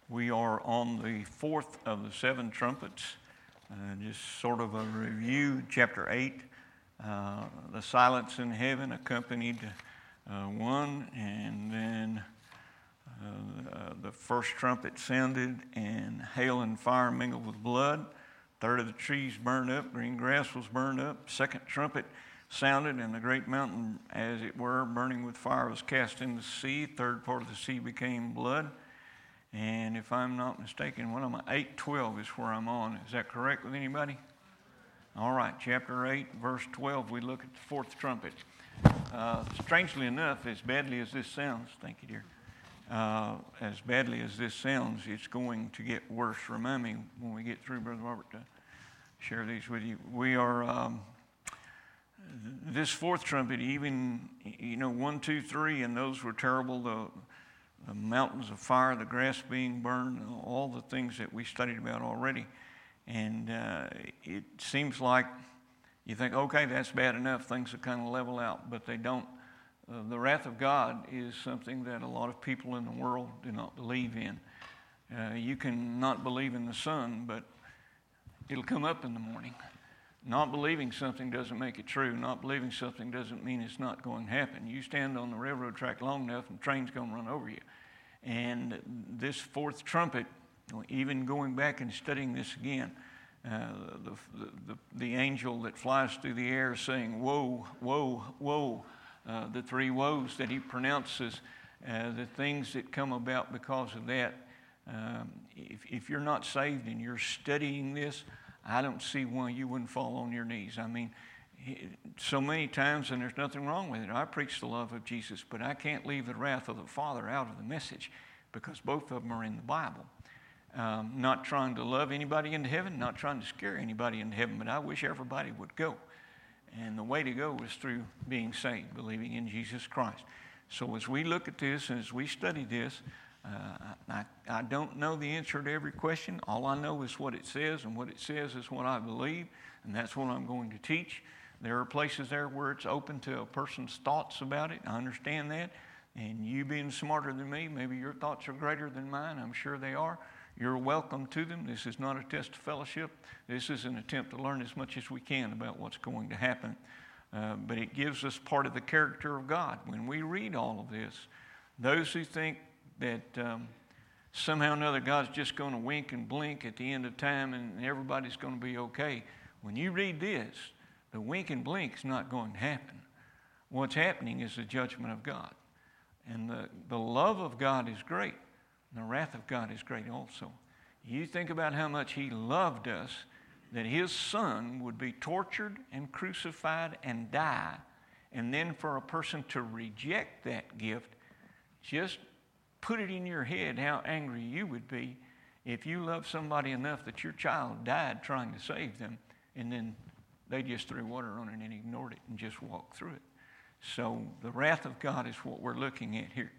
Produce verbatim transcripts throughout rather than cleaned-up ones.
We are on the fourth of the seven trumpets, uh, just sort of a review, chapter eight. Uh, the silence in heaven accompanied uh, one, and then uh, uh, the first trumpet sounded, and hail and fire mingled with blood. Third of the trees burned up, green grass was burned up. Second trumpet sounded, and the great mountain, as it were, burning with fire, was cast into the sea. Third part of the sea became blood. And if I'm not mistaken, what am I? eight twelve is where I'm on. Is that correct with anybody? All right, chapter eight, verse twelve, we look at the fourth trumpet. Uh, strangely enough, as badly as this sounds, thank you, dear, uh, as badly as this sounds, it's going to get worse. Remind me when we get through, Brother Robert, to share these with you. We are, um, this fourth trumpet, even, you know, one, two, three, and those were terrible. The The mountains of fire, the grass being burned, all the things that we studied about already. And uh, it seems like you think, okay, that's bad enough. Things will kind of level out, but they don't. Uh, the wrath of God is something that a lot of people in the world do not believe in. Uh, you can not believe in the sun, but it'll come up in the morning. Not believing something doesn't make it true. Not believing something doesn't mean it's not going to happen. You stand on the railroad track long enough and the train's going to run over you. And this fourth trumpet, even going back and studying this again, uh, the, the, the angel that flies through the air saying, woe, woe, woe, uh, the three woes that he pronounces, uh, the things that come about because of that. Um, if, if you're not saved and you're studying this, I don't see why you wouldn't fall on your knees. I mean, so many times, and there's nothing wrong with it. I preach the love of Jesus, but I can't leave the wrath of the Father out of the message because both of them are in the Bible. Um, not trying to love anybody into heaven, not trying to scare anybody into heaven, but I wish everybody would go. And the way to go is through being saved, believing in Jesus Christ. So as we look at this and as we study this, Uh, I, I don't know the answer to every question. All I know is what it says, and what it says is what I believe, and that's what I'm going to teach. There are places there where it's open to a person's thoughts about it. I understand that. And you being smarter than me, maybe your thoughts are greater than mine. I'm sure they are. You're welcome to them. This is not a test of fellowship. This is an attempt to learn as much as we can about what's going to happen. Uh, but it gives us part of the character of God. When we read all of this, those who think that um, somehow or another God's just going to wink and blink at the end of time and everybody's going to be okay. When you read this, the wink and blink is not going to happen. What's happening is the judgment of God. And the, the love of God is great. And the wrath of God is great also. You think about how much He loved us, that His Son would be tortured and crucified and die, and then for a person to reject that gift, just put it in your head how angry you would be if you loved somebody enough that your child died trying to save them, and then they just threw water on it and ignored it and just walked through it. So the wrath of God is what we're looking at here.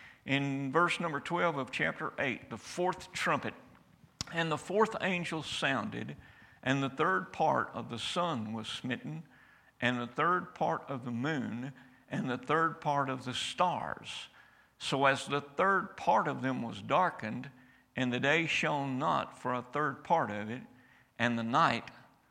In verse number twelve of chapter eight, the fourth trumpet, and the fourth angel sounded, and the third part of the sun was smitten, and the third part of the moon, and the third part of the stars. So as the third part of them was darkened, and the day shone not for a third part of it, and the night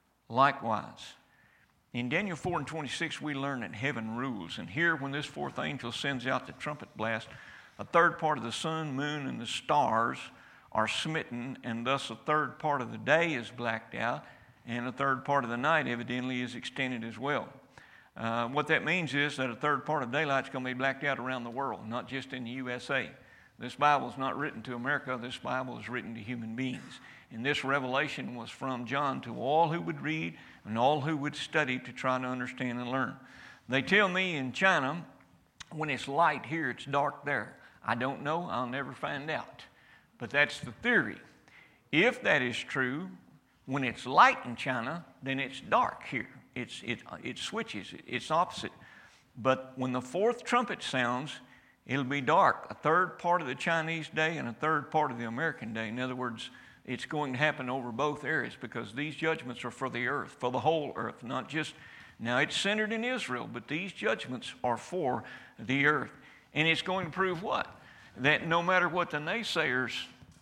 likewise. In Daniel four and twenty-six, we learn that heaven rules. And here, when this fourth angel sends out the trumpet blast, a third part of the sun, moon, and the stars are smitten, and thus a third part of the day is blacked out, and a third part of the night evidently is extended as well. Uh, what that means is that a third part of daylight is going to be blacked out around the world, not just in the U S A. This Bible is not written to America. This Bible is written to human beings. And this revelation was from John to all who would read and all who would study to try to understand and learn. They tell me in China, when it's light here, it's dark there. I don't know. I'll never find out. But that's the theory. If that is true, when it's light in China, then it's dark here. It's, it, it switches. It's opposite. But when the fourth trumpet sounds, it'll be dark. A third part of the Chinese day and a third part of the American day. In other words, it's going to happen over both areas because these judgments are for the earth, for the whole earth, not just, now it's centered in Israel, but these judgments are for the earth. And it's going to prove what? That no matter what the naysayers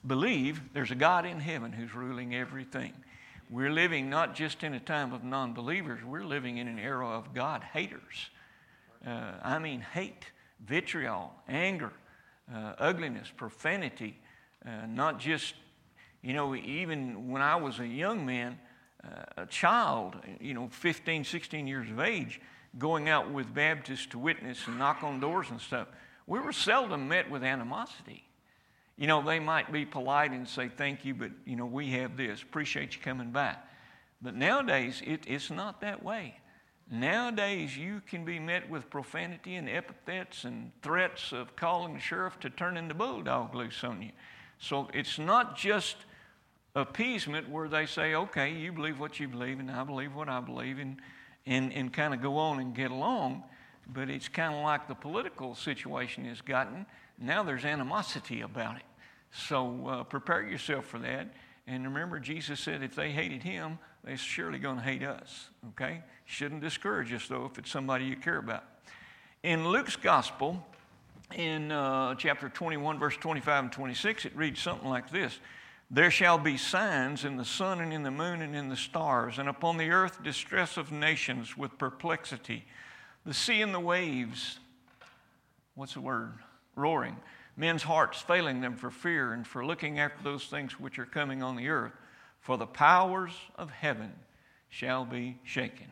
believe there's a God in heaven who's ruling everything. We're living not just in a time of non-believers. We're living in an era of God haters. Uh, I mean hate, vitriol, anger, uh, ugliness, profanity. Uh, not just, you know, even when I was a young man, uh, a child, you know, fifteen, sixteen years of age, going out with Baptists to witness and knock on doors and stuff, we were seldom met with animosity. You know, they might be polite and say, thank you, but, you know, we have this. Appreciate you coming by. But nowadays, it, it's not that way. Nowadays, you can be met with profanity and epithets and threats of calling the sheriff to turn the bulldog loose on you. So it's not just appeasement where they say, okay, you believe what you believe and I believe what I believe, and, and, and kind of go on and get along. But it's kind of like the political situation has gotten. Now there's animosity about it. So uh, prepare yourself for that. And remember, Jesus said if they hated him, they're surely going to hate us. Okay? Shouldn't discourage us, though, if it's somebody you care about. In Luke's Gospel, in uh, chapter twenty-one, verse twenty-five and twenty-six, it reads something like this. There shall be signs in the sun and in the moon and in the stars, and upon the earth distress of nations with perplexity. The sea and the waves, what's the word? Roaring. Men's hearts failing them for fear and for looking after those things which are coming on the earth. For the powers of heaven shall be shaken.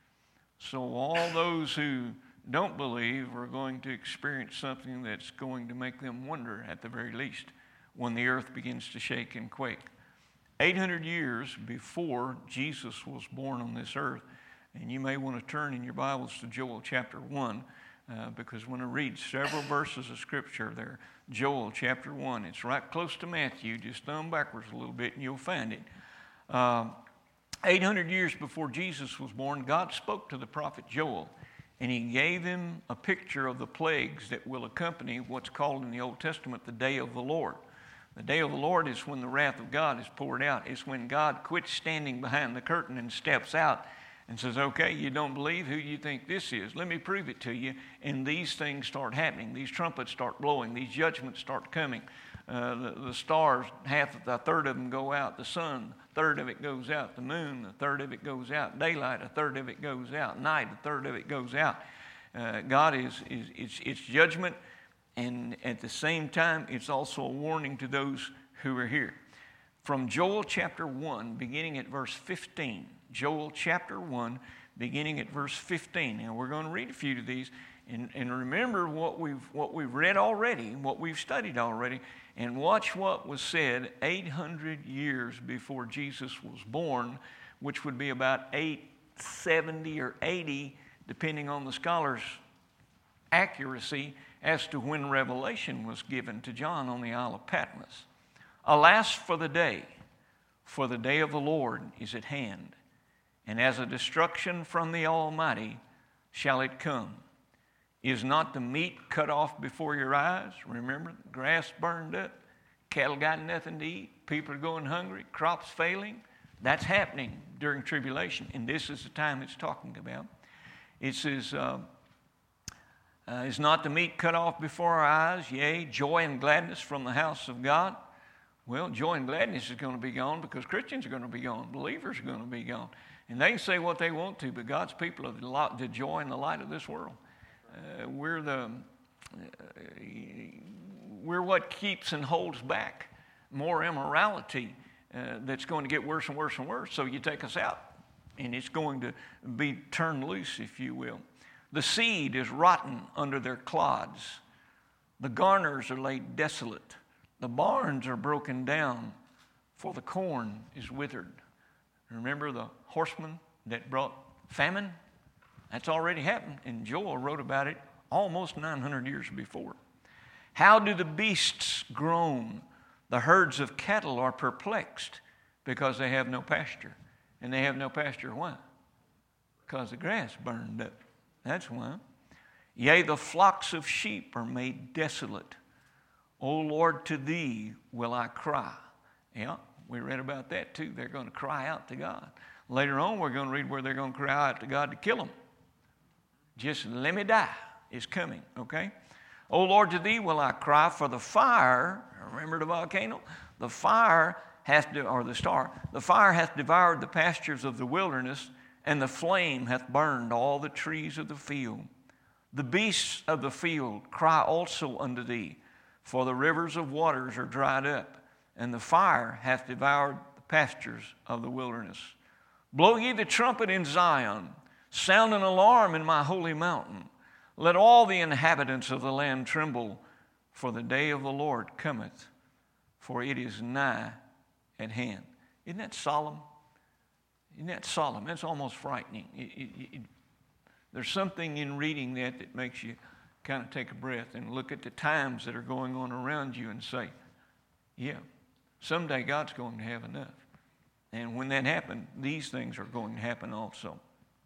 So all those who don't believe are going to experience something that's going to make them wonder, at the very least, when the earth begins to shake and quake. eight hundred years before Jesus was born on this earth, and you may want to turn in your Bibles to Joel chapter one, uh, because when I read several verses of Scripture there, Joel chapter one, it's right close to Matthew, just thumb backwards a little bit and you'll find it. Uh, eight hundred years before Jesus was born, God spoke to the prophet Joel, and he gave him a picture of the plagues that will accompany what's called in the Old Testament the day of the Lord. The day of the Lord is when the wrath of God is poured out. It's when God quits standing behind the curtain and steps out and says, okay, you don't believe? Who you think this is? Let me prove it to you. And these things start happening. These trumpets start blowing. These judgments start coming. Uh, the, the stars, half, a third of them go out. The sun, a third of it goes out. The moon, a third of it goes out. Daylight, a third of it goes out. Night, a third of it goes out. Uh, God is, is it's, it's judgment, and at the same time, it's also a warning to those who are here. From Joel chapter one, beginning at verse fifteen. Joel chapter one, beginning at verse fifteen. Now, we're going to read a few of these. And, and remember what we've, what we've read already, what we've studied already, and watch what was said eight hundred years before Jesus was born, which would be about eight seventy or eighty, depending on the scholars' accuracy, as to when revelation was given to John on the Isle of Patmos. Alas for the day, for the day of the Lord is at hand, and as a destruction from the Almighty shall it come. Is not the meat cut off before your eyes? Remember, grass burned up, cattle got nothing to eat, people are going hungry, crops failing. That's happening during tribulation, and this is the time it's talking about. It says, uh, uh, is not the meat cut off before our eyes? Yea, joy and gladness from the house of God. Well, joy and gladness is going to be gone because Christians are going to be gone. Believers are going to be gone. And they can say what they want to, but God's people are the, the joy and the light of this world. Uh, we're the uh, we're what keeps and holds back more immorality uh, that's going to get worse and worse and worse. So you take us out, and it's going to be turned loose, if you will. The seed is rotten under their clods. The garners are laid desolate. The barns are broken down, for the corn is withered. Remember the horseman that brought famine? That's already happened, and Joel wrote about it almost nine hundred years before. How do the beasts groan? The herds of cattle are perplexed because they have no pasture. And they have no pasture why? Because the grass burned up. That's why. Yea, the flocks of sheep are made desolate. O Lord, to thee will I cry. Yeah, we read about that too. They're going to cry out to God. Later on, we're going to read where they're going to cry out to God to kill them. Just let me die is coming, okay? O Lord, to thee will I cry, for the fire, remember the volcano? The fire hath, de- or the star, the fire hath devoured the pastures of the wilderness, and the flame hath burned all the trees of the field. The beasts of the field cry also unto thee, for the rivers of waters are dried up, and the fire hath devoured the pastures of the wilderness. Blow ye the trumpet in Zion, sound an alarm in my holy mountain. Let all the inhabitants of the land tremble, for the day of the Lord cometh, for it is nigh at hand. Isn't that solemn? Isn't that solemn? That's almost frightening. It, it, it, there's something in reading that that makes you kind of take a breath and look at the times that are going on around you and say, yeah, someday God's going to have enough. And when that happens, these things are going to happen also.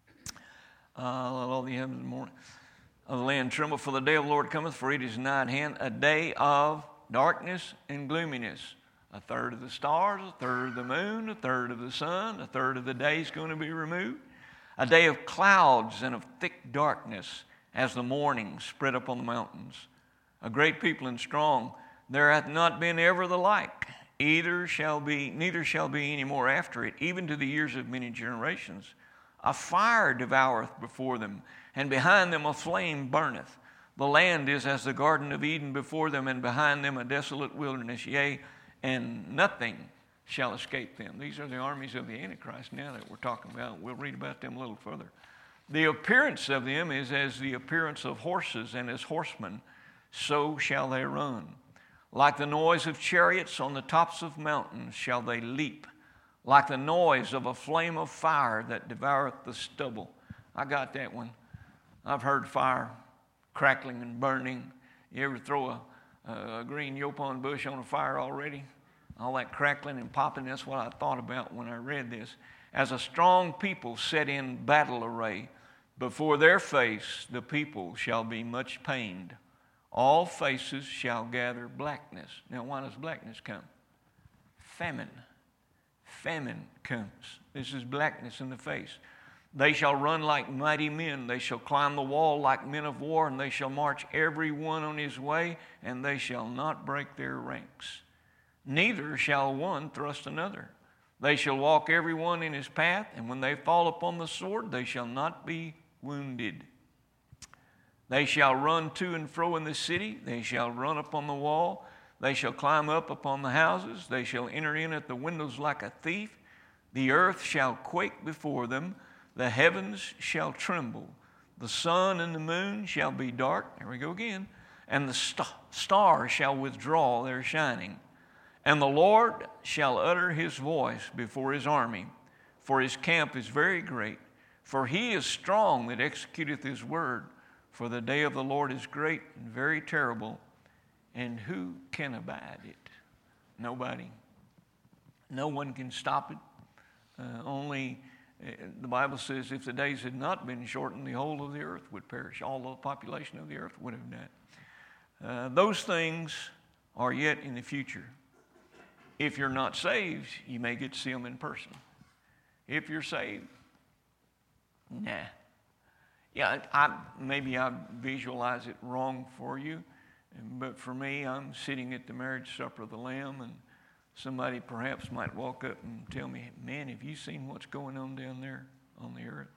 Uh, all the heavens in the morning of the land tremble, for the day of the Lord cometh, for it is nigh at hand, a day of darkness and gloominess. A third of the stars, a third of the moon, a third of the sun, a third of the day is going to be removed. A day of clouds and of thick darkness, as the morning spread upon the mountains. A great people and strong, there hath not been ever the like. Either shall be, neither shall be any more after it, even to the years of many generations. A fire devoureth before them, and behind them a flame burneth. The land is as the Garden of Eden before them, and behind them a desolate wilderness, yea, and nothing shall escape them. These are the armies of the Antichrist now that we're talking about. We'll read about them a little further. The appearance of them is as the appearance of horses, and as horsemen, so shall they run. Like the noise of chariots on the tops of mountains shall they leap. Like the noise of a flame of fire that devoureth the stubble. I got that one. I've heard fire crackling and burning. You ever throw a, a green yopon bush on a fire already? All that crackling and popping, that's what I thought about when I read this. As a strong people set in battle array, before their face the people shall be much pained. All faces shall gather blackness. Now, why does blackness come? Famine. Famine comes. This is blackness in the face. They shall run like mighty men. They shall climb the wall like men of war, and they shall march every one on his way, and they shall not break their ranks. Neither shall one thrust another. They shall walk every one in his path, and when they fall upon the sword, they shall not be wounded. They shall run to and fro in the city. They shall run upon the wall. They shall climb up upon the houses. They shall enter in at the windows like a thief. The earth shall quake before them. The heavens shall tremble. The sun and the moon shall be dark. There we go again. And the st- stars shall withdraw their shining. And the Lord shall utter his voice before his army, for his camp is very great. For he is strong that executeth his word. For the day of the Lord is great and very terrible, and who can abide it? Nobody. No one can stop it. Uh, only, uh, the Bible says, if the days had not been shortened, the whole of the earth would perish. All the population of the earth would have died. Uh, those things are yet in the future. If you're not saved, you may get to see them in person. If you're saved, nah. Yeah, I, maybe I visualize it wrong for you, but for me, I'm sitting at the marriage supper of the Lamb, and somebody perhaps might walk up and tell me, man, have you seen what's going on down there on the earth?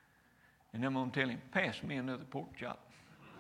And I'm going to tell him, pass me another pork chop.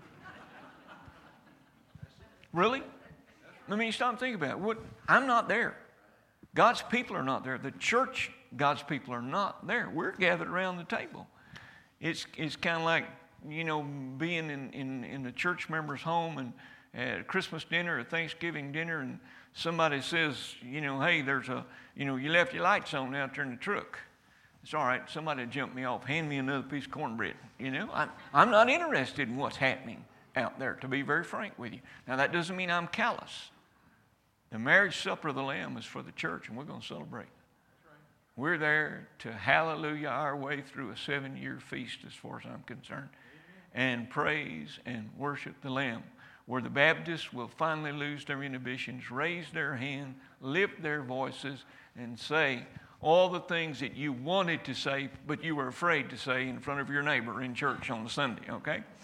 Really? I mean, stop and think about it. What, I'm not there. God's people are not there. The church, God's people are not there. We're gathered around the table. It's it's kind of like, you know, being in, in, in a church member's home and at a Christmas dinner or Thanksgiving dinner, and somebody says, you know, hey, there's a, you know, you left your lights on out there in the truck. It's all right. Somebody jumped me off. Hand me another piece of cornbread. You know, I'm, I'm not interested in what's happening out there, to be very frank with you. Now, that doesn't mean I'm callous. The marriage supper of the Lamb is for the church, and we're going to celebrate. We're there to hallelujah our way through a seven-year feast as far as I'm concerned, and praise and worship the Lamb, where the Baptists will finally lose their inhibitions, raise their hand, lift their voices, and say all the things that you wanted to say, but you were afraid to say in front of your neighbor in church on Sunday, okay?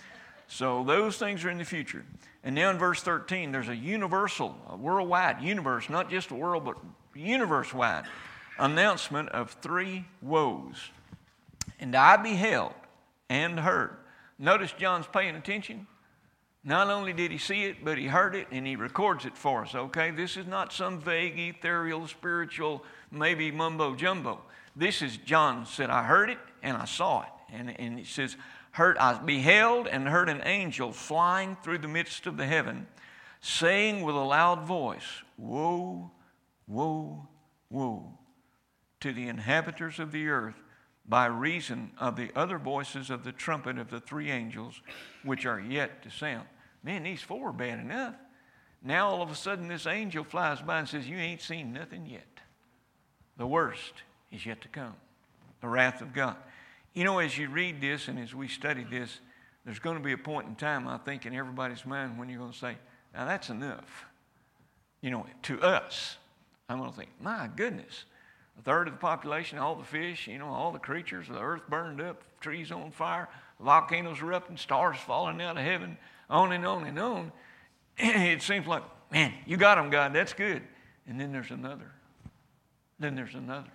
So those things are in the future. And now in verse thirteen, there's a universal, a worldwide universe, not just a world, but universe-wide announcement of three woes. And I beheld and heard. Notice John's paying attention. Not only did he see it, but he heard it, and he records it for us, okay? This is not some vague, ethereal, spiritual, maybe mumbo-jumbo. This is, John said, I heard it and I saw it. And, and it says, heard, I beheld and heard an angel flying through the midst of the heaven, saying with a loud voice, woe, woe, woe, to the inhabitants of the earth, by reason of the other voices of the trumpet of the three angels, which are yet to sound. Man, these four are bad enough. Now all of a sudden this angel flies by and says, you ain't seen nothing yet. The worst is yet to come, the wrath of God. You know, as you read this and as we study this, there's going to be a point in time, I think, in everybody's mind when you're going to say, now that's enough. You know, to us, I'm going to think, my goodness, a third of the population, all the fish, you know, all the creatures, the earth burned up, trees on fire, volcanoes erupting, stars falling out of heaven, on and on and on. It seems like, man, you got them, God, that's good. And then there's another. Then there's another.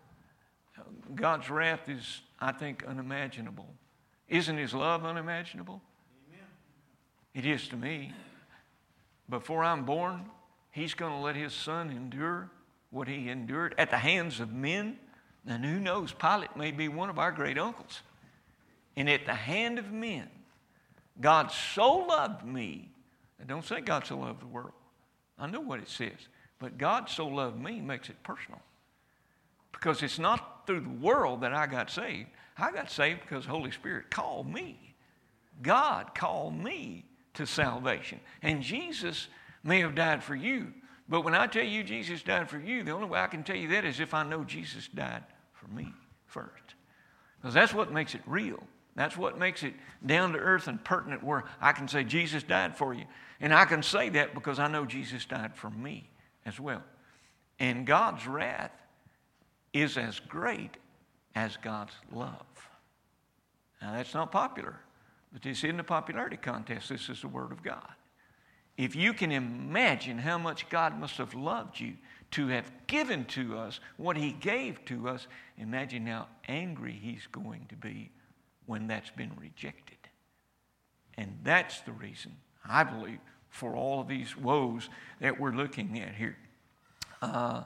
God's wrath is, I think, unimaginable. Isn't his love unimaginable? Amen. It is to me. Before I'm born, he's going to let his son endure what he endured at the hands of men. And who knows, Pilate may be one of our great uncles. And at the hand of men, God so loved me. And don't say God so loved the world. I know what it says. But God so loved me makes it personal. Because it's not through the world that I got saved. I got saved because the Holy Spirit called me. God called me to salvation. And Jesus may have died for you. But when I tell you Jesus died for you, the only way I can tell you that is if I know Jesus died for me first. Because that's what makes it real. That's what makes it down to earth and pertinent, where I can say Jesus died for you. And I can say that because I know Jesus died for me as well. And God's wrath is as great as God's love. Now that's not popular, but this isn't a popularity contest. This is the Word of God. If you can imagine how much God must have loved you to have given to us what he gave to us, imagine how angry he's going to be when that's been rejected. And that's the reason, I believe, for all of these woes that we're looking at here. Uh,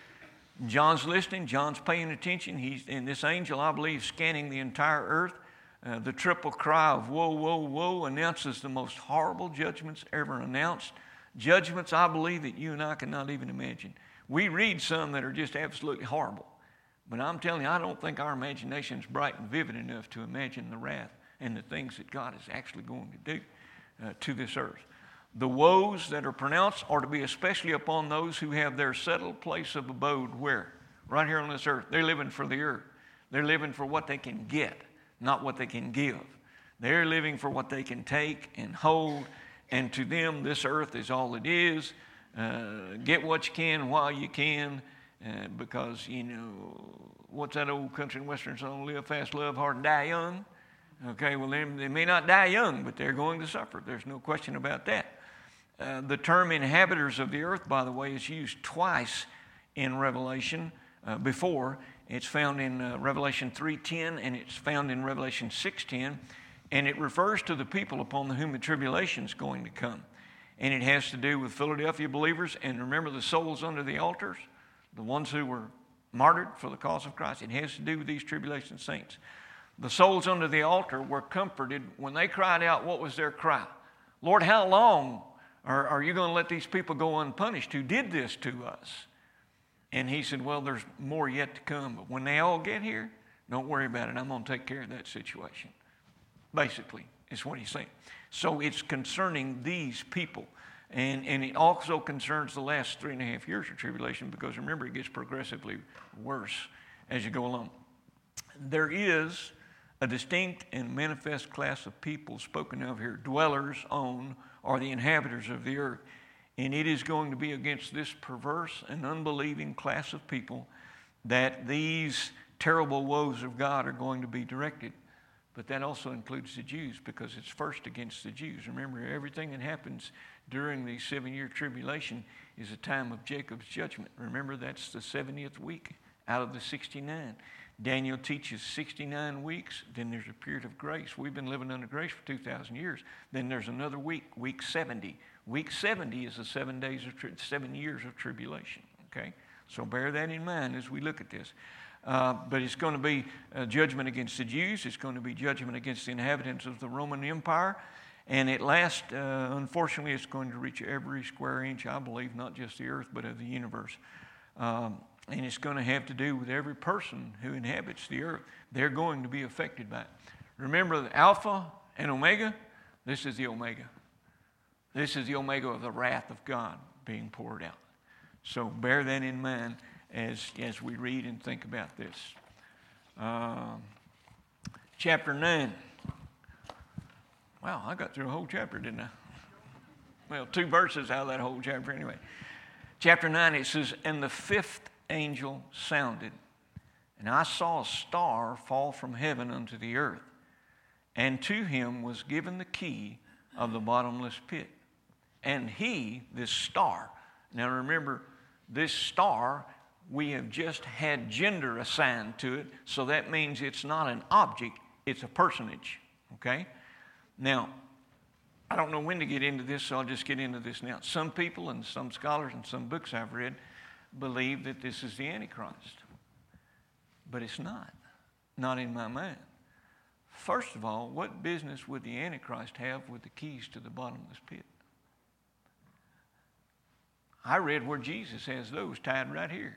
John's listening. John's paying attention. He's, and this angel, I believe, scanning the entire earth. Uh, the triple cry of woe, woe, woe announces the most horrible judgments ever announced. Judgments, I believe, that you and I cannot even imagine. We read some that are just absolutely horrible. But I'm telling you, I don't think our imagination is bright and vivid enough to imagine the wrath and the things that God is actually going to do uh, to this earth. The woes that are pronounced are to be especially upon those who have their settled place of abode where? Right here on this earth. They're living for the earth. They're living for what they can get, not what they can give. They're living for what they can take and hold, and to them this earth is all it is. Uh, get what you can while you can, uh, because, you know, what's that old country and western song, live fast, love hard, and die young? Okay, well, they, they may not die young, but they're going to suffer. There's no question about that. Uh, the term inhabitants of the earth, by the way, is used twice in Revelation uh, before. It's found in uh, Revelation three ten, and it's found in Revelation six ten, and it refers to the people upon whom the tribulation is going to come. And it has to do with Philadelphia believers, and remember the souls under the altars, the ones who were martyred for the cause of Christ. It has to do with these tribulation saints. The souls under the altar were comforted when they cried out. What was their cry? Lord, how long are, are you going to let these people go unpunished who did this to us? And he said, well, there's more yet to come. But when they all get here, don't worry about it. I'm going to take care of that situation. Basically, is what he's saying. So it's concerning these people. And, and it also concerns the last three and a half years of tribulation, because remember, it gets progressively worse as you go along. There is a distinct and manifest class of people spoken of here, dwellers on, or the inhabitants of the earth. And it is going to be against this perverse and unbelieving class of people that these terrible woes of God are going to be directed. But that also includes the Jews, because it's first against the Jews. Remember, everything that happens during the seven-year tribulation is a time of Jacob's judgment. Remember, that's the seventieth week out of the sixty-nine. Daniel teaches sixty-nine weeks, then there's a period of grace. We've been living under grace for two thousand years. Then there's another week, week seventy. Week seventy is the seven days of tri- seven years of tribulation. Okay, so bear that in mind as we look at this. Uh, but it's going to be a judgment against the Jews. It's going to be judgment against the inhabitants of the Roman Empire. And at last, uh, unfortunately, it's going to reach every square inch, I believe, not just the earth, but of the universe. Um, and it's going to have to do with every person who inhabits the earth. They're going to be affected by it. Remember the Alpha and Omega? This is the Omega. This is the Omega of the wrath of God being poured out. So bear that in mind as, as we read and think about this. Um, chapter nine. Wow, I got through a whole chapter, didn't I? Well, two verses out of that whole chapter anyway. Chapter nine, it says, "And the fifth angel sounded, and I saw a star fall from heaven unto the earth, and to him was given the key of the bottomless pit. And he," this star, now remember, this star, we have just had gender assigned to it, so that means it's not an object, it's a personage, okay? Now, I don't know when to get into this, so I'll just get into this now. Some people and some scholars and some books I've read believe that this is the Antichrist. But it's not. Not in my mind. First of all, what business would the Antichrist have with the keys to the bottomless pit? I read where Jesus has those tied right here.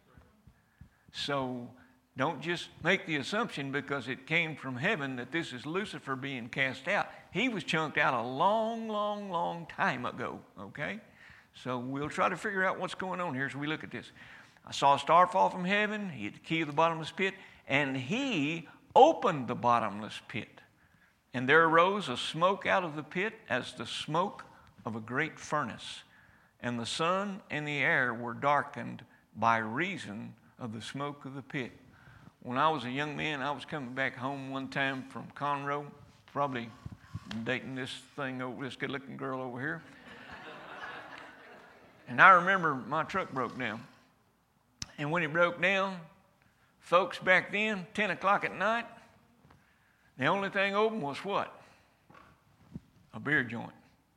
So don't just make the assumption because it came from heaven that this is Lucifer being cast out. He was chunked out a long, long, long time ago, okay? So we'll try to figure out what's going on here as we look at this. I saw a star fall from heaven. He had the key of the bottomless pit, and he opened the bottomless pit. And there arose a smoke out of the pit as the smoke of a great furnace. And the sun and the air were darkened by reason of the smoke of the pit. When I was a young man, I was coming back home one time from Conroe, probably dating this thing over, this good-looking girl over here. And I remember my truck broke down. And when it broke down, folks back then, ten o'clock at night, the only thing open was what? A beer joint.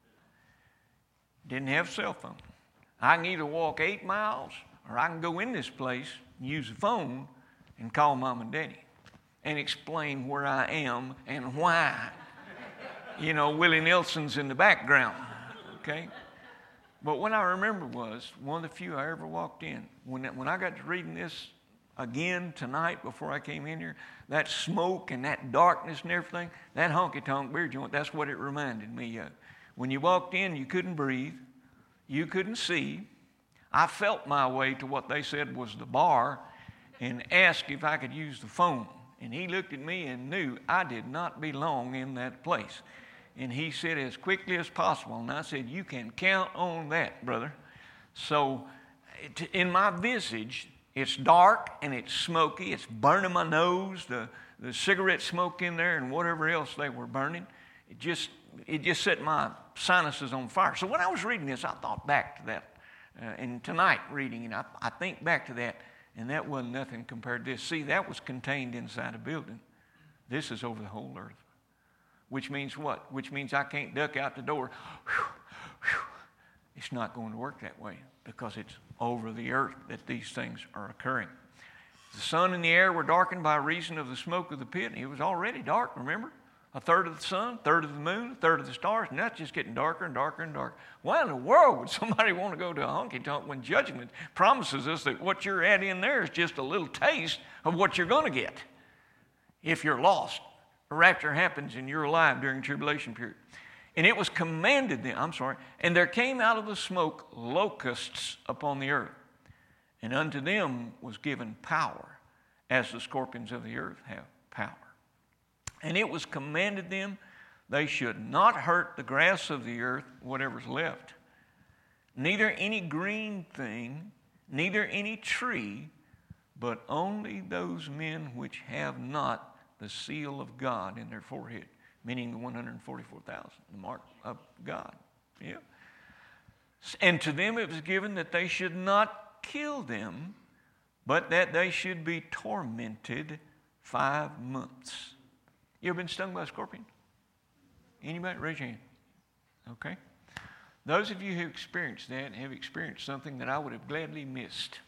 Didn't have a cell phone. I can either walk eight miles or I can go in this place and use the phone and call Mom and Daddy and explain where I am and why. You know, Willie Nelson's in the background, okay? But what I remember was, one of the few I ever walked in, when, when I got to reading this again tonight before I came in here, that smoke and that darkness and everything, that honky-tonk beer joint, that's what it reminded me of. When you walked in, you couldn't breathe, you couldn't see. I felt my way to what they said was the bar and asked if I could use the phone. And he looked at me and knew I did not belong in that place. And he said, as quickly as possible. And I said, you can count on that, brother. So in my visage, it's dark and it's smoky. It's burning my nose, the, the cigarette smoke in there and whatever else they were burning. It just, it just set my sinuses on fire. So when I was reading this, I thought back to that. Uh, and tonight reading it, I, I think back to that. And that wasn't nothing compared to this. See, that was contained inside a building. This is over the whole earth. Which means what? Which means I can't duck out the door. Whew, whew. It's not going to work that way because it's over the earth that these things are occurring. The sun and the air were darkened by reason of the smoke of the pit. It was already dark, remember? A third of the sun, a third of the moon, a third of the stars, and that's just getting darker and darker and darker. Why in the world would somebody want to go to a honky-tonk when judgment promises us that what you're at in there is just a little taste of what you're going to get if you're lost? A rapture happens and you're alive during the tribulation period. And it was commanded them, I'm sorry, and there came out of the smoke locusts upon the earth, and unto them was given power, as the scorpions of the earth have power. And it was commanded them they should not hurt the grass of the earth, whatever's left, neither any green thing, neither any tree, but only those men which have not the seal of God in their forehead, meaning the one hundred forty-four thousand, the mark of God. Yeah. And to them it was given that they should not kill them, but that they should be tormented five months. You ever been stung by a scorpion? Anybody? Raise your hand. Okay. Those of you who experienced that have experienced something that I would have gladly missed.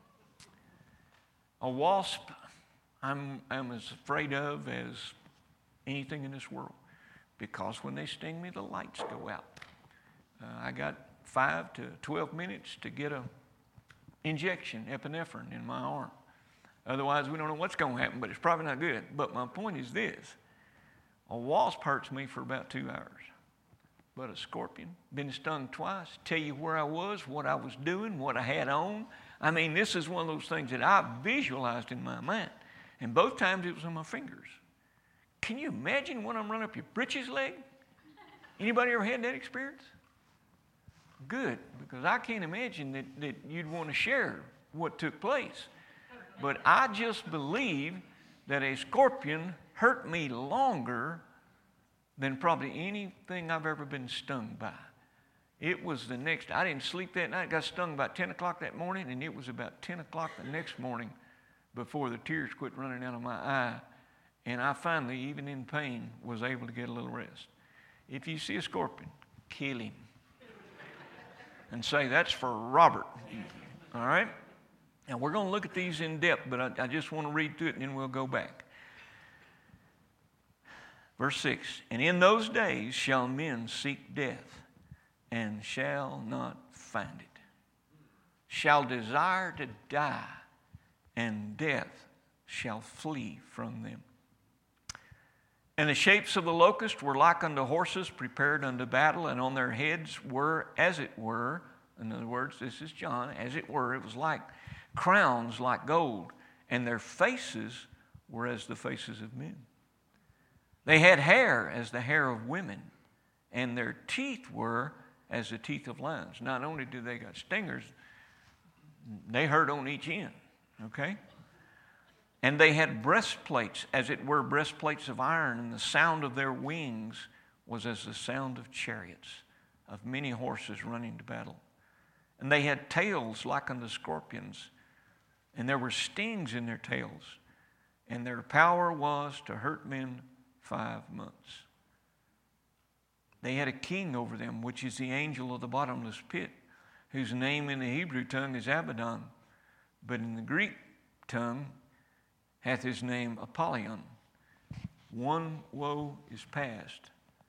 A wasp, I'm, I'm as afraid of as anything in this world, because when they sting me, the lights go out. Uh, I got five to twelve minutes to get a injection, epinephrine, in my arm. Otherwise, we don't know what's going to happen, but it's probably not good. But my point is this. A wasp hurts me for about two hours. But a scorpion, been stung twice, tell you where I was, what I was doing, what I had on. I mean, this is one of those things that I visualized in my mind. And both times it was on my fingers. Can you imagine when I'm running up your britches leg? Anybody ever had that experience? Good, because I can't imagine that, that you'd want to share what took place. But I just believe that a scorpion hurt me longer than probably anything I've ever been stung by. It was the next, I didn't sleep that night. I got stung about ten o'clock that morning, and it was about ten o'clock the next morning before the tears quit running out of my eye. And I finally, even in pain, was able to get a little rest. If you see a scorpion, kill him. And say, that's for Robert. All right? Now, we're going to look at these in depth, but I, I just want to read through it, and then we'll go back. Verse six, and in those days shall men seek death, and shall not find it. Shall desire to die, and death shall flee from them. And the shapes of the locust were like unto horses prepared unto battle, and on their heads were, as it were, in other words, this is John, as it were, it was like crowns like gold, and their faces were as the faces of men. They had hair as the hair of women, and their teeth were as the teeth of lions. Not only did they got stingers, they hurt on each end, okay? And they had breastplates, as it were breastplates of iron, and the sound of their wings was as the sound of chariots, of many horses running to battle. And they had tails like unto scorpions, and there were stings in their tails, and their power was to hurt men five months. They had a king over them, which is the angel of the bottomless pit, whose name in the Hebrew tongue is Abaddon, but in the Greek tongue hath his name Apollyon. One woe is past,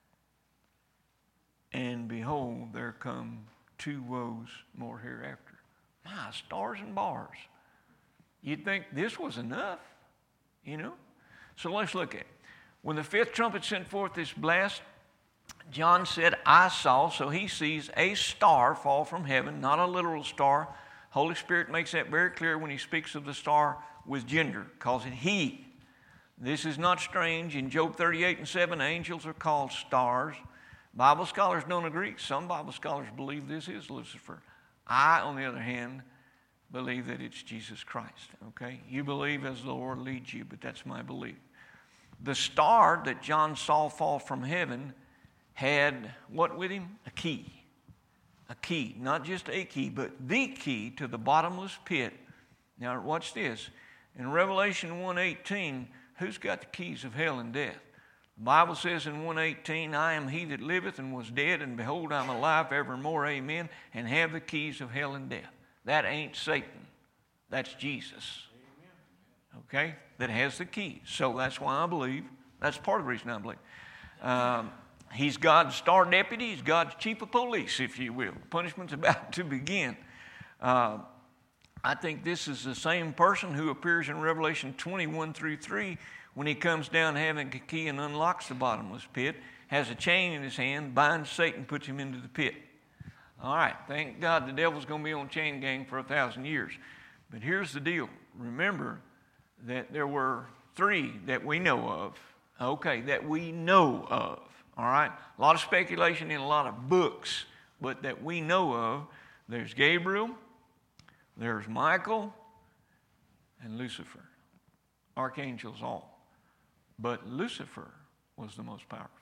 and behold, there come two woes more hereafter. My stars and bars. You'd think this was enough, you know? So let's look at it. When the fifth trumpet sent forth this blast, John said, I saw, so he sees a star fall from heaven, not a literal star. Holy Spirit makes that very clear when he speaks of the star with gender, calls it he. This is not strange. In Job thirty-eight and seven, angels are called stars. Bible scholars don't agree. Some Bible scholars believe this is Lucifer. I, on the other hand, believe that it's Jesus Christ, okay? You believe as the Lord leads you, but that's my belief. The star that John saw fall from heaven had what with him? A key. A key. Not just a key, but the key to the bottomless pit. Now watch this. In Revelation one eighteen, who's got the keys of hell and death? The Bible says in one eighteen, I am he that liveth and was dead, and behold, I'm alive evermore, amen, and have the keys of hell and death. That ain't Satan. That's Jesus. Okay? That has the keys. So that's why I believe, that's part of the reason I believe. Um, he's God's star deputy. He's God's chief of police, if you will. Punishment's about to begin. Uh, I think this is the same person who appears in Revelation twenty-one through three when he comes down having a key and unlocks the bottomless pit, has a chain in his hand, binds Satan, puts him into the pit. All right, thank God the devil's going to be on chain gang for a thousand years. But here's the deal. Remember that there were three that we know of, okay, that we know of, all right? A lot of speculation in a lot of books, but that we know of. There's Gabriel, there's Michael, and Lucifer. Archangels all. But Lucifer was the most powerful.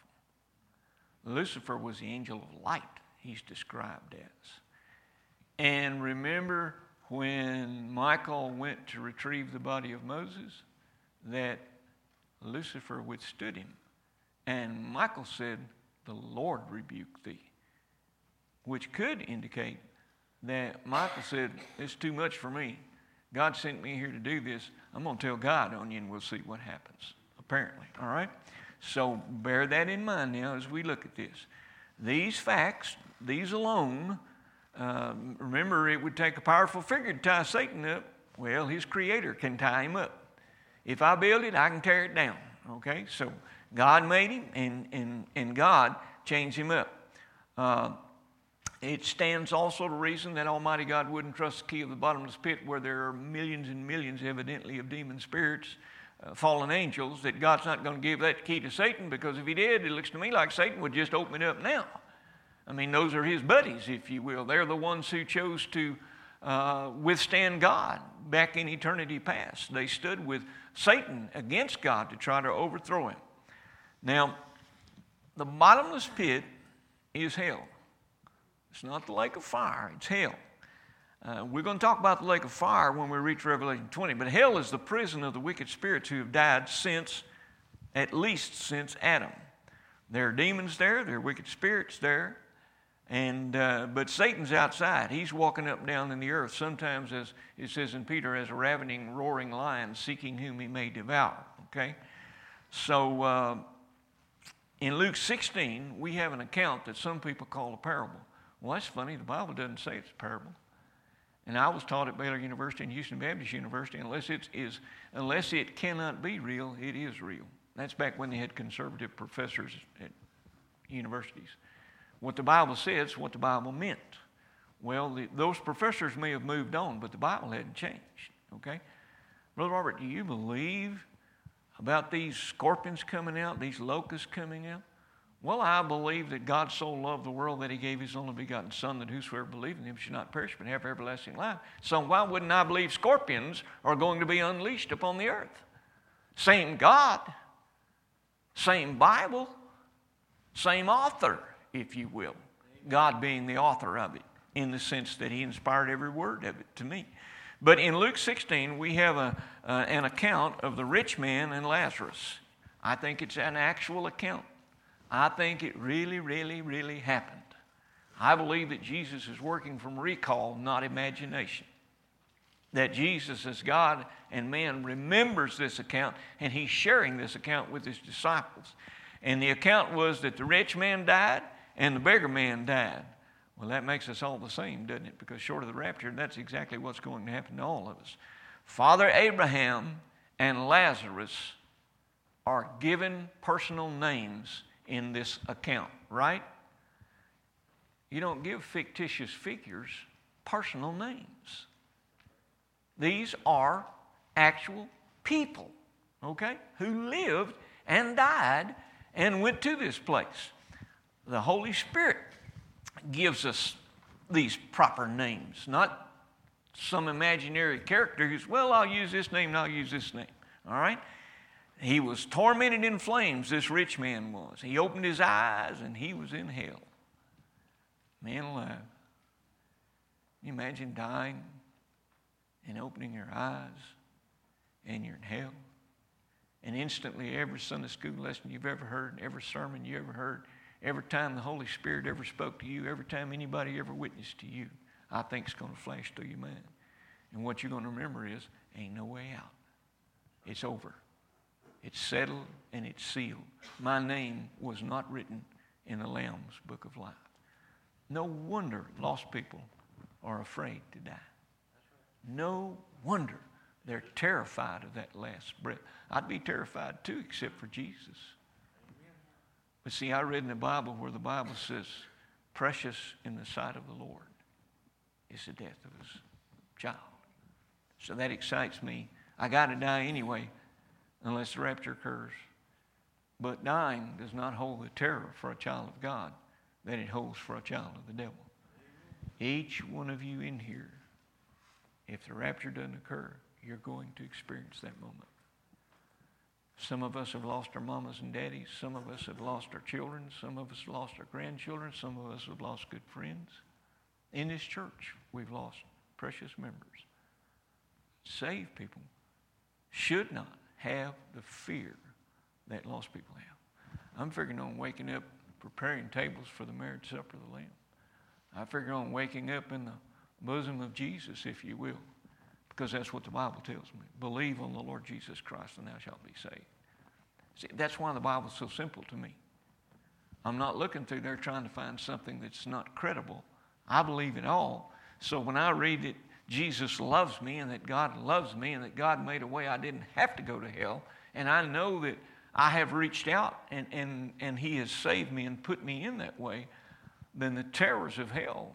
Lucifer was the angel of light, he's described as. And remember when Michael went to retrieve the body of Moses, that Lucifer withstood him. And Michael said, "The Lord rebuke thee," which could indicate that Michael said, "It's too much for me. God sent me here to do this. I'm going to tell God on you and we'll see what happens," apparently. All right? So bear that in mind now as we look at this. These facts, these alone, uh, remember it would take a powerful figure to tie Satan up. Well, his creator can tie him up. If I build it, I can tear it down. Okay? So God made him and, and, and God changed him up. Uh, It stands also to reason that Almighty God wouldn't trust the key of the bottomless pit where there are millions and millions, evidently, of demon spirits, uh, fallen angels, that God's not going to give that key to Satan, because if he did, it looks to me like Satan would just open it up now. I mean, those are his buddies, if you will. They're the ones who chose to uh, withstand God back in eternity past. They stood with Satan against God to try to overthrow him. Now, the bottomless pit is hell. It's not the lake of fire, it's hell. Uh, we're going to talk about the lake of fire when we reach Revelation twenty, but hell is the prison of the wicked spirits who have died since, at least since Adam. There are demons there, there are wicked spirits there, and uh, but Satan's outside. He's walking up and down in the earth, sometimes, as it says in Peter, as a ravening, roaring lion, seeking whom he may devour. Okay? So, uh, in Luke sixteen, we have an account that some people call a parable. Well, that's funny. The Bible doesn't say it's a parable. And I was taught at Baylor University and Houston Baptist University, unless it is, unless it cannot be real, it is real. That's back when they had conservative professors at universities. What the Bible says, what the Bible meant. Well, the, those professors may have moved on, but the Bible hadn't changed. Okay, Brother Robert, do you believe about these scorpions coming out, these locusts coming out? Well, I believe that God so loved the world that he gave his only begotten Son, that whosoever believes in him should not perish but have everlasting life. So why wouldn't I believe scorpions are going to be unleashed upon the earth? Same God, same Bible, same author, if you will. God being the author of it, in the sense that he inspired every word of it to me. But in Luke sixteen, we have a, uh, an account of the rich man and Lazarus. I think it's an actual account. I think it really, really, really happened. I believe that Jesus is working from recall, not imagination. That Jesus, as God and man, remembers this account, and he's sharing this account with his disciples. And the account was that the rich man died and the beggar man died. Well, that makes us all the same, doesn't it? Because short of the rapture, that's exactly what's going to happen to all of us. Father Abraham and Lazarus are given personal names in this account, right? You don't give fictitious figures personal names. These are actual people, okay, who lived and died and went to this place. The Holy Spirit gives us these proper names, not some imaginary character who's, well, I'll use this name and I'll use this name, all right? He was tormented in flames, this rich man was. He opened his eyes and he was in hell. Man alive. Can you imagine dying and opening your eyes and you're in hell? And instantly every Sunday school lesson you've ever heard, every sermon you ever heard, every time the Holy Spirit ever spoke to you, every time anybody ever witnessed to you, I think it's going to flash through your mind. And what you're going to remember is, ain't no way out. It's over. It's settled and it's sealed. My name was not written in the Lamb's book of life. No wonder lost people are afraid to die. No wonder they're terrified of that last breath. I'd be terrified too, except for Jesus. But see, I read in the Bible where the Bible says, precious in the sight of the Lord is the death of his child. So that excites me. I got to die anyway, unless the rapture occurs. But dying does not hold the terror for a child of God that it holds for a child of the devil. Each one of you in here, if the rapture doesn't occur, you're going to experience that moment. Some of us have lost our mamas and daddies. Some of us have lost our children. Some of us have lost our grandchildren. Some of us have lost good friends. In this church, we've lost precious members. Saved people should not have the fear that lost people have. I'm figuring on waking up, preparing tables for the marriage supper of the Lamb. I figure on waking up in the bosom of Jesus, if you will, because that's what the Bible tells me. Believe on the Lord Jesus Christ and thou shalt be saved. See, that's why the Bible's so simple to me. I'm not looking through there trying to find something that's not credible. I believe it all. So when I read that Jesus loves me and that God loves me and that God made a way I didn't have to go to hell, and I know that I have reached out and, and, and He has saved me and put me in that way, then the terrors of hell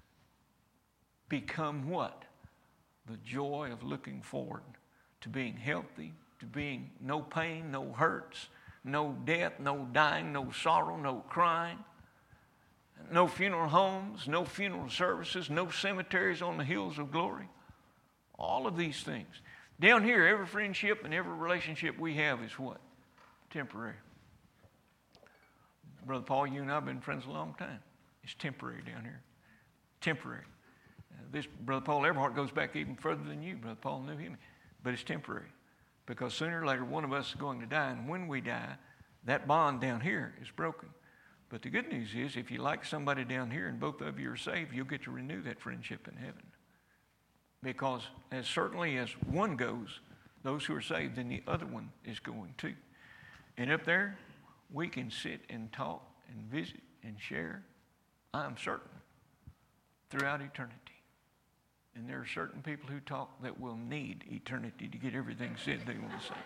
become what? The joy of looking forward to being healthy, to being no pain, no hurts, no death, no dying, no sorrow, no crying, no funeral homes, no funeral services, no cemeteries on the hills of glory. All of these things. Down here, every friendship and every relationship we have is what? Temporary. Brother Paul, you and I have been friends a long time. It's temporary down here. Temporary. Uh, this Brother Paul Everhart goes back even further than you. Brother Paul knew him. But it's temporary. Because sooner or later, one of us is going to die. And when we die, that bond down here is broken. But the good news is, if you like somebody down here and both of you are saved, you'll get to renew that friendship in heaven. Because as certainly as one goes, those who are saved, then the other one is going too. And up there, we can sit and talk and visit and share, I'm certain, throughout eternity. And there are certain people who talk that will need eternity to get everything said they want to say.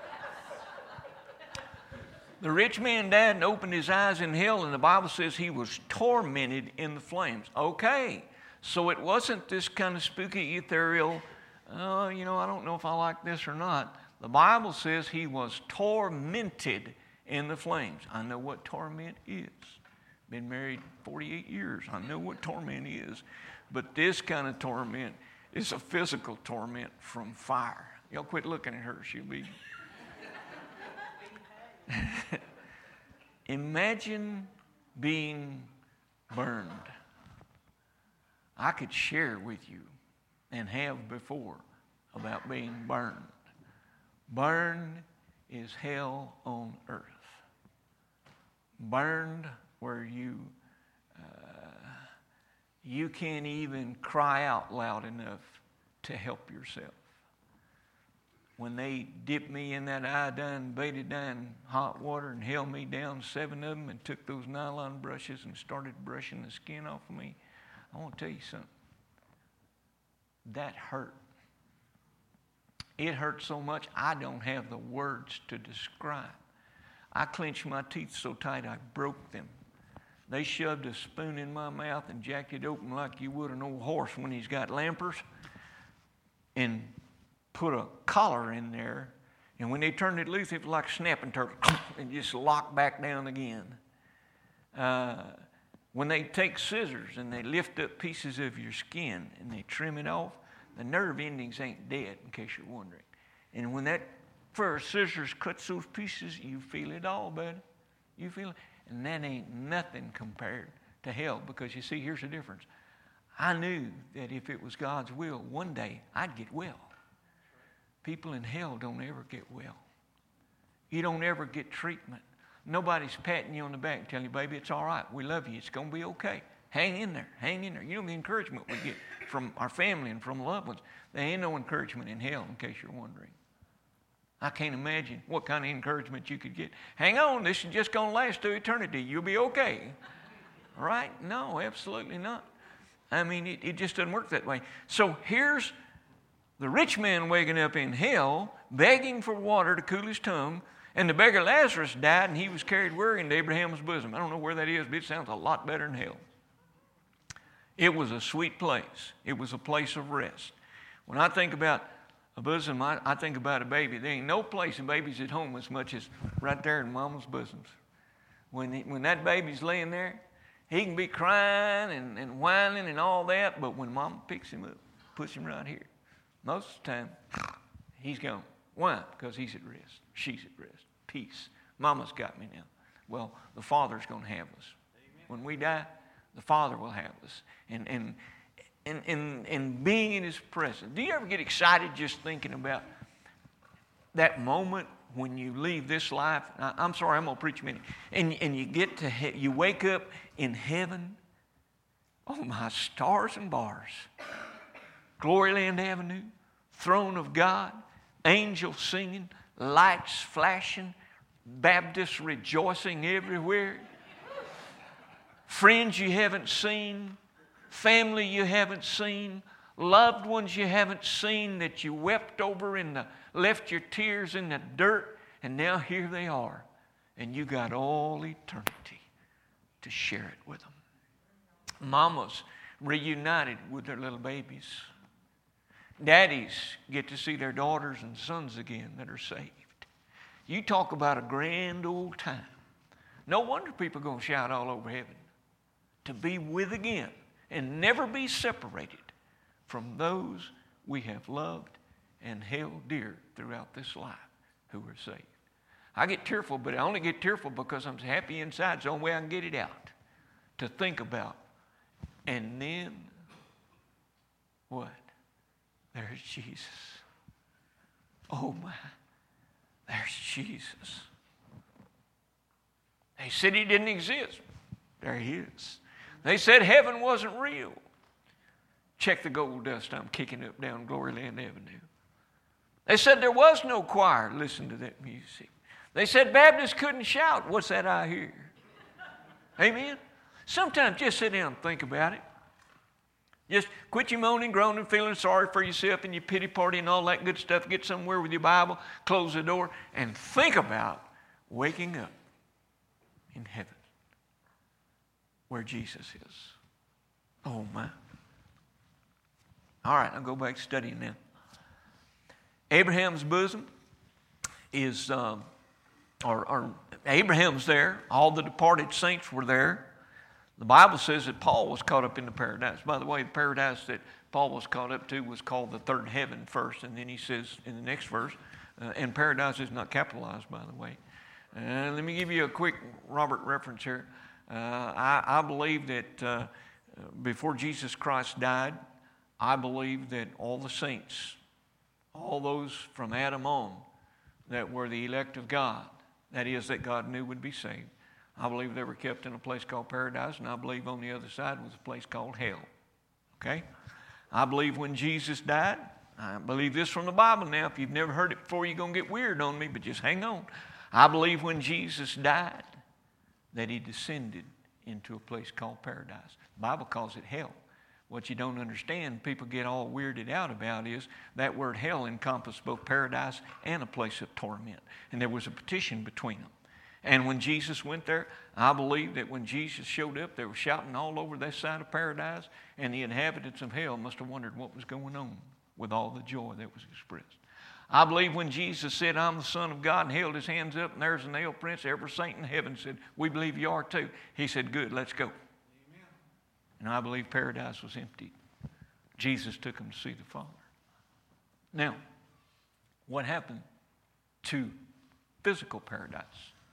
The rich man died and opened his eyes in hell, and the Bible says he was tormented in the flames. Okay, so it wasn't this kind of spooky, ethereal, oh, you know, I don't know if I like this or not. The Bible says he was tormented in the flames. I know what torment is. Been married forty-eight years. I know what torment is. But this kind of torment is a physical torment from fire. Y'all quit looking at her. She'll be... Imagine being burned. I could share with you and have before about being burned. Burned is hell on earth. Burned where you uh, you can't even cry out loud enough to help yourself. When they dipped me in that iodine, betadine hot water and held me down, seven of them, and took those nylon brushes and started brushing the skin off of me, I want to tell you something. That hurt. It hurt so much I don't have the words to describe. I clenched my teeth so tight I broke them. They shoved a spoon in my mouth and jacked it open like you would an old horse when he's got lampers, and put a collar in there, and when they turned it loose, it was like a snapping turtle, and just locked back down again. Uh, when they take scissors and they lift up pieces of your skin and they trim it off, the nerve endings ain't dead, in case you're wondering. And when that pair of scissors cuts those pieces, you feel it all, buddy. You feel it. And that ain't nothing compared to hell, because you see, here's the difference. I knew that if it was God's will, one day I'd get well. People in hell don't ever get well. You don't ever get treatment. Nobody's patting you on the back and telling you, baby, it's all right. We love you. It's going to be okay. Hang in there. Hang in there. You know the encouragement we get from our family and from loved ones. There ain't no encouragement in hell, in case you're wondering. I can't imagine what kind of encouragement you could get. Hang on, this is just going to last to eternity. You'll be okay. Right? No, absolutely not. I mean, it, it just doesn't work that way. So here's the rich man waking up in hell, begging for water to cool his tongue, and the beggar Lazarus died, and he was carried where? Into Abraham's bosom. I don't know where that is, but it sounds a lot better than hell. It was a sweet place. It was a place of rest. When I think about a bosom, I, I think about a baby. There ain't no place a baby's at home as much as right there in mama's bosoms. When, he, when that baby's laying there, he can be crying and, and whining and all that, but when mama picks him up, puts him right here, most of the time, he's gone. Why? Because he's at rest. She's at rest. peace. Mama's got me now. Well, the Father's going to have us. Amen. When we die, the Father will have us. And, and, and, and, and being in His presence. Do you ever get excited just thinking about that moment when you leave this life? I, I'm sorry, I'm going to preach a minute. And, and you get to, he- you wake up in heaven. Oh, my stars and bars. Gloryland Avenue, throne of God, angels singing, lights flashing, Baptists rejoicing everywhere, friends you haven't seen, family you haven't seen, loved ones you haven't seen that you wept over and the, left your tears in the dirt, and now here they are, and you got all eternity to share it with them. Mamas reunited with their little babies. Daddies get to see their daughters and sons again that are saved. You talk about a grand old time. No wonder people are going to shout all over heaven. To be with again and never be separated from those we have loved and held dear throughout this life who are saved. I get tearful, but I only get tearful because I'm happy inside. It's the only way I can get it out. To think about. And then, what? There's Jesus. Oh my, there's Jesus. They said He didn't exist. There He is. They said heaven wasn't real. Check the gold dust I'm kicking up down Gloryland Avenue. They said there was no choir. Listen to that music. They said Baptists couldn't shout. What's that I hear? Amen? Sometimes just sit down and think about it. Just quit your moaning, groaning, feeling sorry for yourself and your pity party and all that good stuff. Get somewhere with your Bible, close the door, and think about waking up in heaven where Jesus is. Oh, my. All right, I'll go back studying now. Abraham's bosom is, um, or, or Abraham's there. All the departed saints were there. The Bible says that Paul was caught up into paradise. By the way, the paradise that Paul was caught up to was called the third heaven first. And then he says in the next verse, uh, and paradise is not capitalized, by the way. Uh, let me give you a quick Robert reference here. Uh, I, I believe that uh, before Jesus Christ died, I believe that all the saints, all those from Adam on that were the elect of God, that is, that God knew would be saved, I believe they were kept in a place called paradise, and I believe on the other side was a place called hell. Okay? I believe when Jesus died, I believe this from the Bible now. If you've never heard it before, you're going to get weird on me, but just hang on. I believe when Jesus died, that He descended into a place called paradise. The Bible calls it hell. What you don't understand, people get all weirded out about, is that word hell encompassed both paradise and a place of torment. And there was a petition between them. And when Jesus went there, I believe that when Jesus showed up, they were shouting all over that side of paradise, and the inhabitants of hell must have wondered what was going on with all the joy that was expressed. I believe when Jesus said, I'm the Son of God, and held His hands up, and there's a nail prints, every saint in heaven said, we believe you are too. He said, good, let's go. Amen. And I believe paradise was empty. Jesus took them to see the Father. Now, what happened to physical paradise?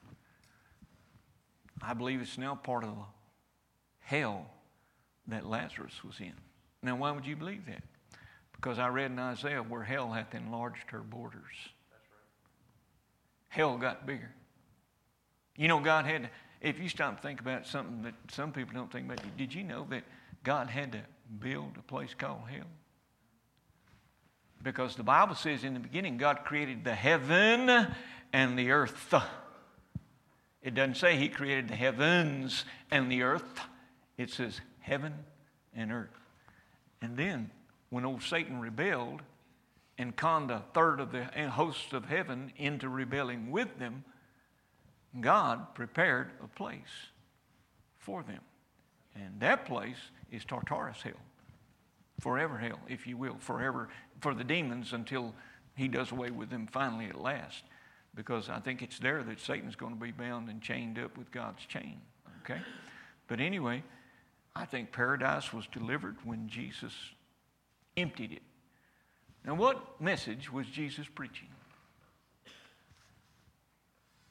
I believe it's now part of the hell that Lazarus was in. Now, why would you believe that? Because I read in Isaiah where hell hath enlarged her borders. That's right. Hell got bigger. You know, God had to, if you stop and think about something that some people don't think about, did you know that God had to build a place called hell? Because the Bible says in the beginning, God created the heaven and the earth. It doesn't say He created the heavens and the earth. It says heaven and earth. And then, when old Satan rebelled and conned a third of the hosts of heaven into rebelling with them, God prepared a place for them. And that place is Tartarus hell. Forever hell, if you will. Forever for the demons until He does away with them finally at last. Because I think it's there that Satan's going to be bound and chained up with God's chain. Okay? But anyway, I think paradise was delivered when Jesus emptied it. Now, what message was Jesus preaching?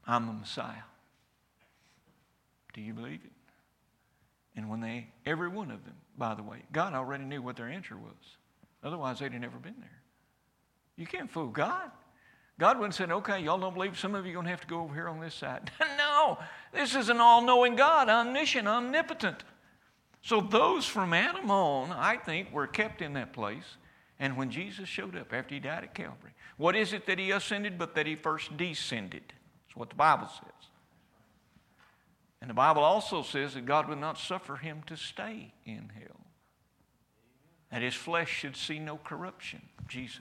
I'm the Messiah. Do you believe it? And when they, every one of them, by the way, God already knew what their answer was. Otherwise, they'd have never been there. You can't fool God. God wouldn't have said, okay, y'all don't believe, some of you are going to have to go over here on this side. No, this is an all-knowing God, omniscient, omnipotent. So those from Adam on, I think, were kept in that place. And when Jesus showed up after he died at Calvary, what is it that he ascended but that he first descended? That's what the Bible says. And the Bible also says that God would not suffer him to stay in hell. That his flesh should see no corruption. Jesus.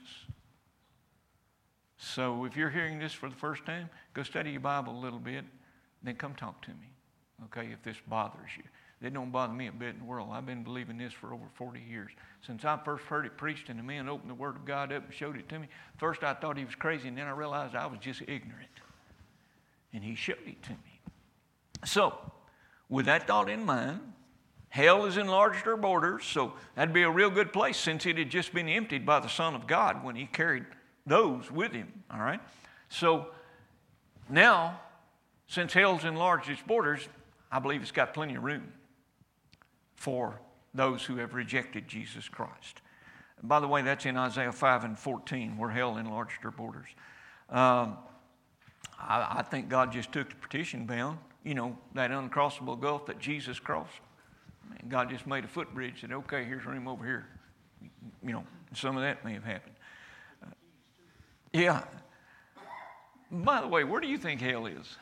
So if you're hearing this for the first time, go study your Bible a little bit, then come talk to me, okay, if this bothers you. It don't bother me a bit in the world. I've been believing this for over forty years. Since I first heard it preached and the man opened the Word of God up and showed it to me, first I thought he was crazy, and then I realized I was just ignorant. And he showed it to me. So, with that thought in mind, hell has enlarged our borders, so that'd be a real good place since it had just been emptied by the Son of God when he carried those with him, all right? So, now, since hell's enlarged its borders, I believe it's got plenty of room for those who have rejected Jesus Christ. And by the way, that's in Isaiah five and fourteen, where hell enlarged her borders. Um, I, I think God just took the partition bound, you know, that uncrossable gulf that Jesus crossed. And God just made a footbridge, said, okay, here's room over here. You know, some of that may have happened. Uh, yeah. By the way, where do you think hell is?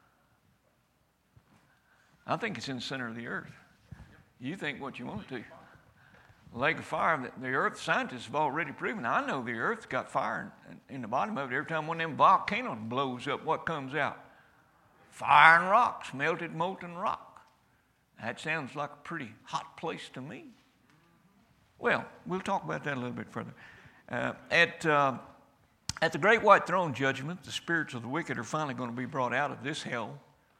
I think it's in the center of the earth. You think what you want to. Lake of fire, the earth scientists have already proven. I know the earth's got fire in, in the bottom of it. Every time one of them volcanoes blows up, what comes out? Fire and rocks, melted molten rock. That sounds like a pretty hot place to me. Well, we'll talk about that a little bit further. Uh, at, uh, at the great white throne judgment, the spirits of the wicked are finally going to be brought out of this hell,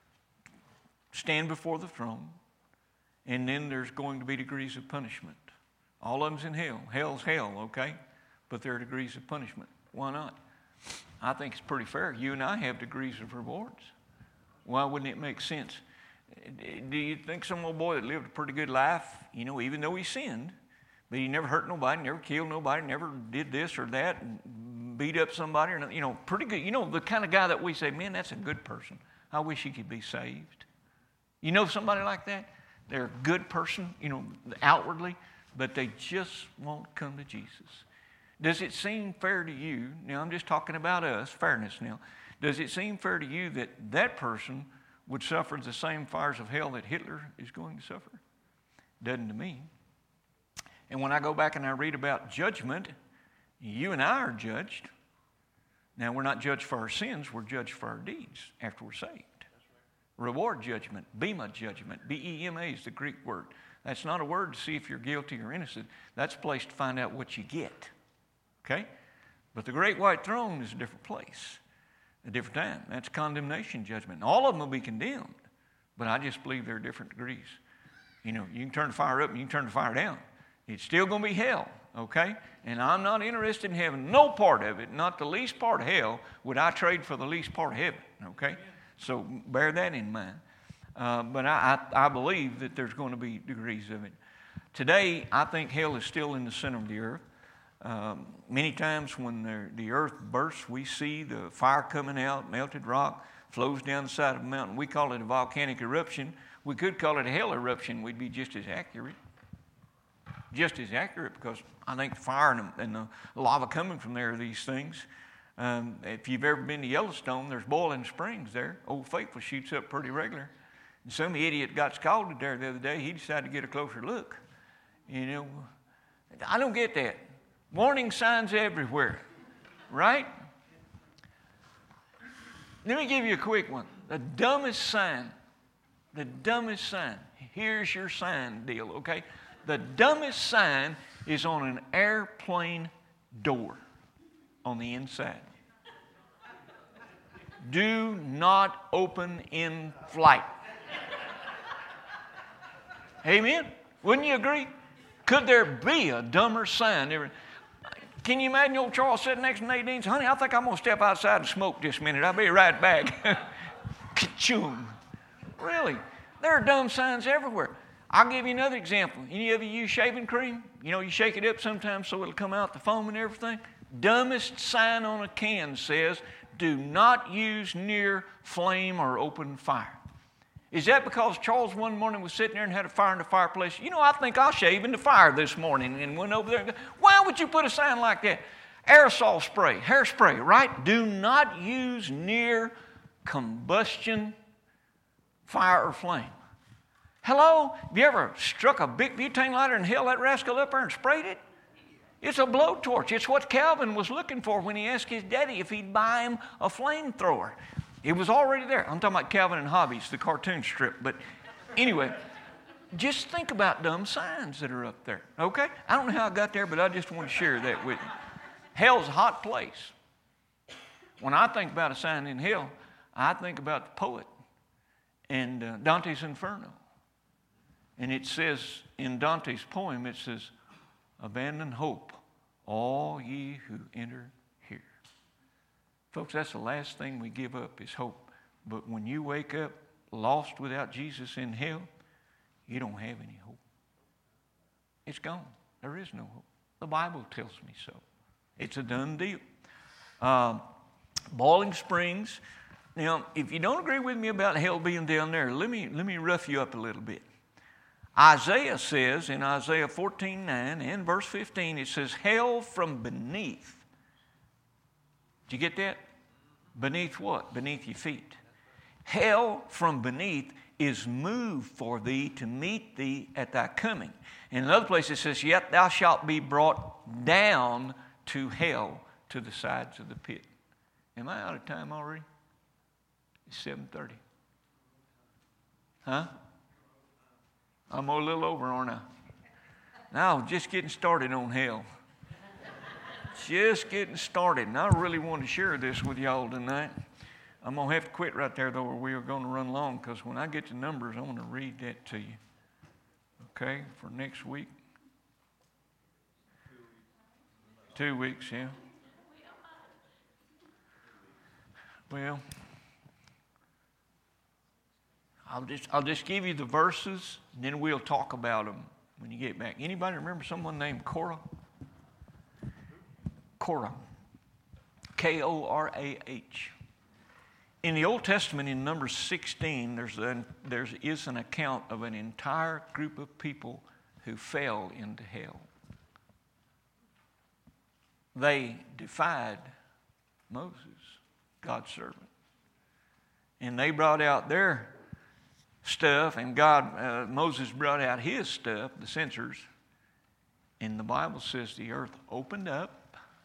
stand before the throne, and then there's going to be degrees of punishment. All of them's in hell. Hell's hell, okay? But there are degrees of punishment. Why not? I think it's pretty fair. You and I have degrees of rewards. Why wouldn't it make sense? Do you think some old boy that lived a pretty good life, you know, even though he sinned, but he never hurt nobody, never killed nobody, never did this or that, and beat up somebody, or, you know, pretty good. You know, the kind of guy that we say, man, that's a good person. I wish he could be saved. You know somebody like that? They're a good person, you know, outwardly, but they just won't come to Jesus. Does it seem fair to you, now I'm just talking about us, fairness now, does it seem fair to you that that person would suffer the same fires of hell that Hitler is going to suffer? Doesn't to me. And when I go back and I read about judgment, you and I are judged. Now, we're not judged for our sins, we're judged for our deeds after we're saved. Reward judgment, bema judgment, B E M A is the Greek word. That's not a word to see if you're guilty or innocent. That's a place to find out what you get, okay? But the great white throne is a different place, a different time. That's condemnation judgment. All of them will be condemned, but I just believe there are different degrees. You know, you can turn the fire up and you can turn the fire down. It's still going to be hell, okay? And I'm not interested in having no part of it, not the least part of hell would I trade for the least part of heaven, okay? So bear that in mind. Uh, but I, I, I believe that there's going to be degrees of it. Today, I think hell is still in the center of the earth. Um, many times when the, the earth bursts, we see the fire coming out, melted rock, flows down the side of a mountain. We call it a volcanic eruption. We could call it a hell eruption. We'd be just as accurate. Just as accurate because I think the fire and the, and the lava coming from there are these things. Um, if you've ever been to Yellowstone, there's boiling springs there. Old Faithful shoots up pretty regular. And some idiot got scalded there the other day. He decided to get a closer look. You know, I don't get that. Warning signs everywhere, right? Let me give you a quick one. The dumbest sign, the dumbest sign, here's your sign deal, okay? The dumbest sign is on an airplane door. On the inside. Do not open in flight. Amen? Wouldn't you agree? Could there be a dumber sign? Can you imagine old Charles sitting next to Nadine? Honey, I think I'm going to step outside and smoke just a minute. I'll be right back. Chung. Really. There are dumb signs everywhere. I'll give you another example. Any of you use shaving cream? You know, you shake it up sometimes so it'll come out the foam and everything. Dumbest sign on a can says, do not use near flame or open fire. Is that because Charles one morning was sitting there and had a fire in the fireplace? You know, I think I'll shave in the fire this morning, and went over there and go, why would you put a sign like that? Aerosol spray, hairspray, right? Do not use near combustion, fire, or flame. Hello? Have you ever struck a big butane lighter and held that rascal up there and sprayed it? It's a blowtorch. It's what Calvin was looking for when he asked his daddy if he'd buy him a flamethrower. It was already there. I'm talking about Calvin and Hobbies, the cartoon strip. But anyway, just think about dumb signs that are up there, okay? I don't know how I got there, but I just want to share that with you. Hell's a hot place. When I think about a sign in hell, I think about the poet and uh, Dante's Inferno. And it says in Dante's poem, it says, abandon hope, all ye who enter here. Folks, that's the last thing we give up is hope. But when you wake up lost without Jesus in hell, you don't have any hope. It's gone. There is no hope. The Bible tells me so. It's a done deal. Uh, Boiling Springs. Now, if you don't agree with me about hell being down there, let me, let me rough you up a little bit. Isaiah says in Isaiah fourteen nine and verse fifteen, it says, hell from beneath. Did you get that? Beneath what? Beneath your feet. Hell from beneath is moved for thee to meet thee at thy coming. In another place it says, yet thou shalt be brought down to hell to the sides of the pit. Am I out of time already? It's seven thirty. Huh? I'm a little over, aren't I? Now, just getting started on hell. Just getting started. And I really want to share this with y'all tonight. I'm going to have to quit right there, though, or we are going to run long, because when I get to Numbers, I want to read that to you. Okay, for next week. Two weeks, yeah. Well, I'll just I'll just give you the verses, and then we'll talk about them when you get back. Anybody remember someone named Korah? Korah. K O R A H. In the Old Testament, in Numbers sixteen, there's an, there is an account of an entire group of people who fell into hell. They defied Moses, God's servant. And they brought out their stuff, and God, uh, Moses brought out his stuff, the censers. And the Bible says the earth opened up.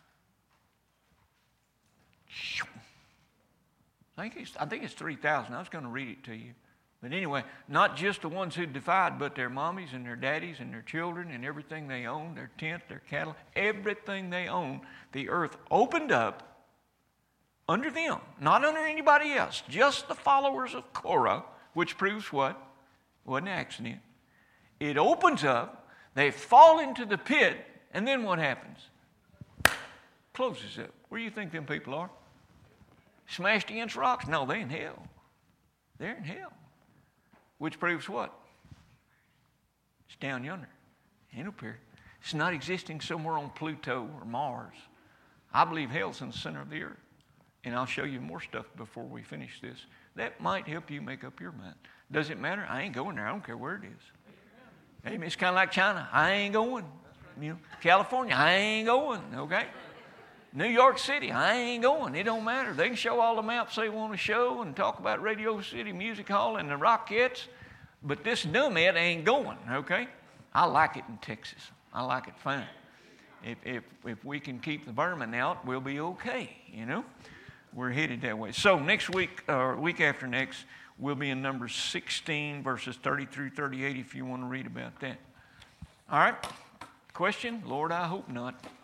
I think it's, I think it's three thousand. I was going to read it to you. But anyway, not just the ones who defied, but their mommies and their daddies and their children and everything they owned, their tent, their cattle, everything they owned. The earth opened up under them, not under anybody else, just the followers of Korah, which proves what? Wasn't an accident. It opens up, they fall into the pit, and then what happens? Closes up. Where do you think them people are? Smashed against rocks? No, they're in hell. They're in hell. Which proves what? It's down yonder. Ain't up here. It's not existing somewhere on Pluto or Mars. I believe hell's in the center of the earth. And I'll show you more stuff before we finish this. That might help you make up your mind. Does it matter? I ain't going there. I don't care where it is. Amen. It's kind of like China. I ain't going. You know, California, I ain't going. Okay? New York City, I ain't going. It don't matter. They can show all the maps they want to show and talk about Radio City Music Hall and the Rockettes, but this dumhead ain't going, okay? I like it in Texas. I like it fine. If, if, if we can keep the vermin out, we'll be okay, you know? We're headed that way. So next week, or week after next, we'll be in Numbers sixteen, verses thirty through thirty-eight, if you want to read about that. All right? Question? Lord, I hope not.